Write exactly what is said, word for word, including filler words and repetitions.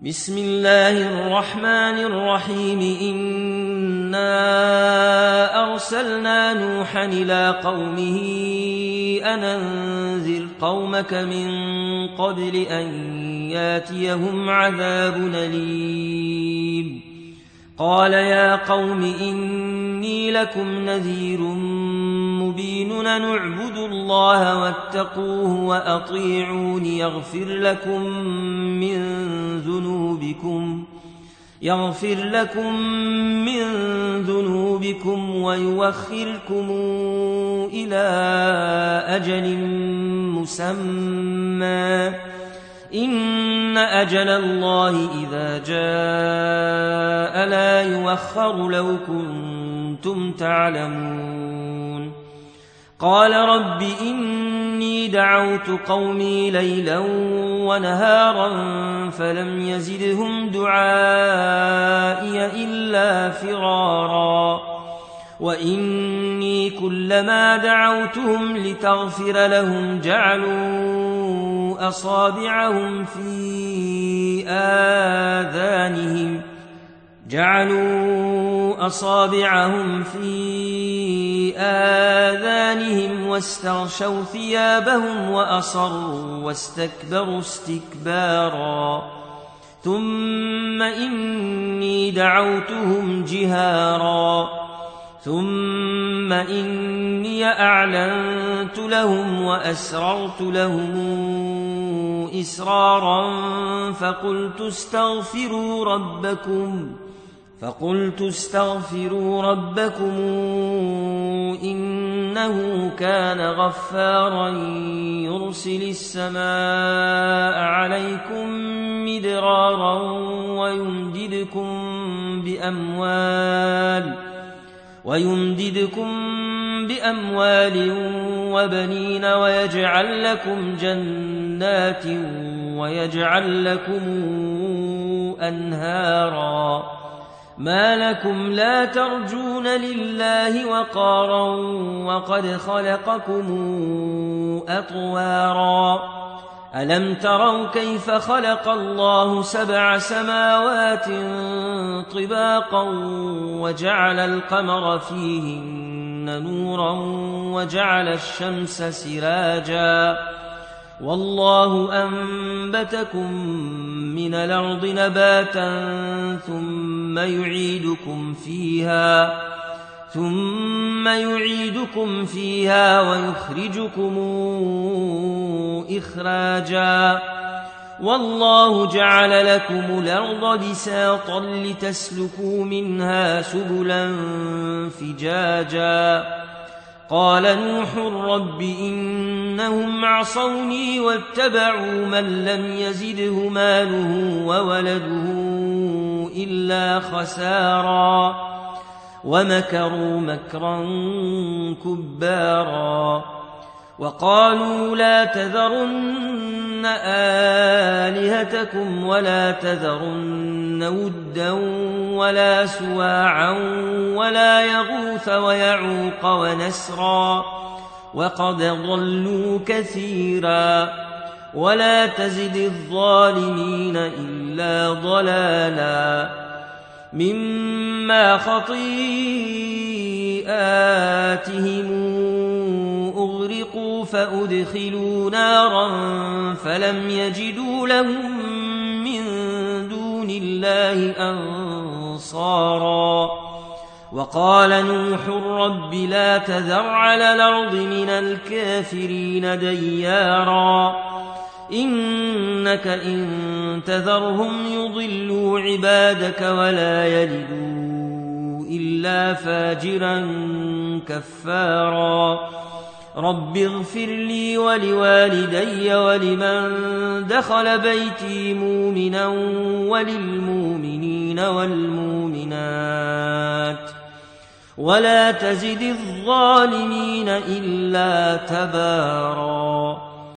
بسم الله الرحمن الرحيم إنا أرسلنا نوحا إلى قومه أن أنذر قومك من قبل أن ياتيهم عذاب أليم قال يا قوم إني لكم نذير مبين نعبد الله واتقوه وأطيعون يغفر لكم من ذنوبكم يغفر لكم من ذنوبكم ويوخركم إلى أجل مسمى إن أجل الله إذا جاء لا يؤخر لو كنتم تعلمون قال رب إني دعوت قومي ليلا ونهارا فلم يزدهم دعائي إلا فرارا وإني كلما دعوتهم لتغفر لهم جعلوا أصابعهم في آذانهم جعلوا أصابعهم في آذانهم واستغشوا ثيابهم وأصروا واستكبروا استكبارا ثم إني دعوتهم جهارا ثم إني أعلنت لهم وأسررت لهم إسرارا فقلت استغفروا ربكم فقلت استغفروا ربكم إنه كان غفارا يرسل السماء عليكم مدرارا ويمددكم بأموال ويمددكم بأموال وبنين ويجعل لكم جنات ويجعل لكم أنهارا ما لكم لا ترجون لله وقارا وقد خلقكم أطوارا ألم تروا كيف خلق الله سبع سماوات طباقا وجعل القمر فيهن نورا وجعل الشمس سراجا والله أنبتكم من الأرض نباتا ثم يعيدكم فيها ثم يعيدكم فيها ويخرجكم إخراجا والله جعل لكم الأرض بساطا لتسلكوا منها سبلا فجاجا قال نوح رب إنهم عصوني واتبعوا من لم يزده ماله وولده إلا خسارا ومكروا مكرا كبارا وقالوا لا تذرن آلهتكم ولا تذرن ودا ولا سواعا ولا يغوث ويعوق ونسرا وقد ضلوا كثيرا ولا تزد الظالمين إلا ضلالا مما خطيئاتهم أغرقوا فأدخلوا نارا فلم يجدوا لهم من دون الله أنصارا وقال نوح رب لا تذر على الأرض من الكافرين ديارا إنك إن تذرهم يضلوا عبادك ولا يلدوا إلا فاجرا كفارا رب اغفر لي ولوالدي ولمن دخل بيتي مؤمنا وللمؤمنين والمؤمنات ولا تزد الظالمين إلا تبارا.